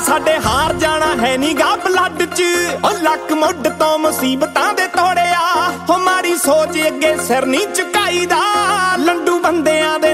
ਸਾਡੇ ਹਾਰ ਜਾਣਾ ਹੈ ਨੀ ਗਾ ਬਲੱਡ 'ਚ ਓ ਲੱਕ ਮੁੱਢ ਤੋਂ ਮੁਸੀਬਤਾਂ ਦੇ ਤੋੜਿਆ ਹੋ ਮਾੜੀ ਸੋਚ ਅੱਗੇ ਸਿਰ ਨਹੀਂ ਝੁਕਾਈਦਾ ਲੰਡੂ ਬੰਦਿਆਂ ਦੇ